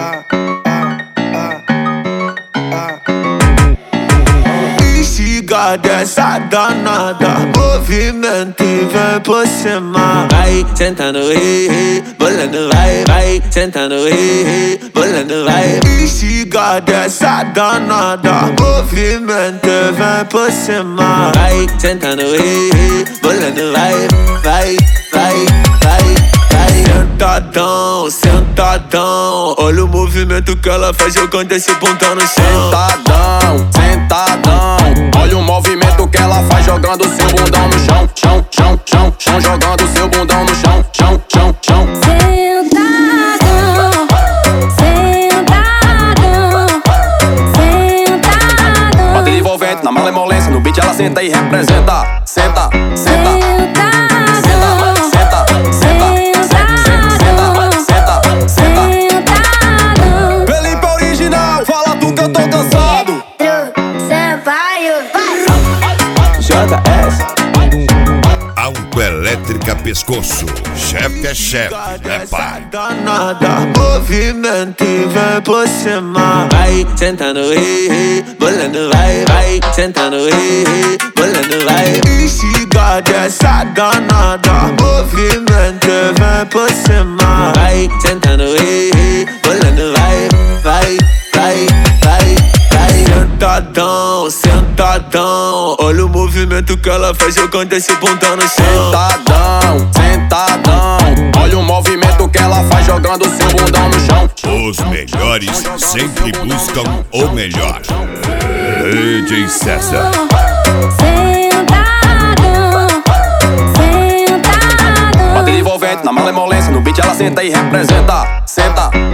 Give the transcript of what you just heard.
Instiga dessa danada, movimento e vem por cima. Vai sentando, bolando, vai sentando, bolando, vai. Instiga dessa danada, movimento e vem por cima. Vai sentando, bolando, vai. Sentadão, sentadão, olha o movimento que ela faz jogando esse bundão no chão. Sentadão, olha o movimento que ela faz jogando seu bundão no chão. Chão, jogando seu bundão no chão. Sentadão. Bateria envolvente na malemolência, no beat ela senta e representa. Senta. Felipe original, fala tu que eu tô cansado. JS Autoelétrica Pescoço. Chefe é chefe, é pai. danada, movimento e vem por cima. Vai sentando, bolando, vai sentando, bolando, vai. Instiga dessa danada, movimento e vem por cima. Vai sentando, bolando, vai. Sentadão, olha o movimento que ela faz jogando esse bundão no chão. Sentadão, olha o movimento que ela faz jogando seu bundão no chão. Os melhores sempre buscam o melhor. DJ César. Bateria envolvente na malemolência, no beat ela senta e representa. Senta.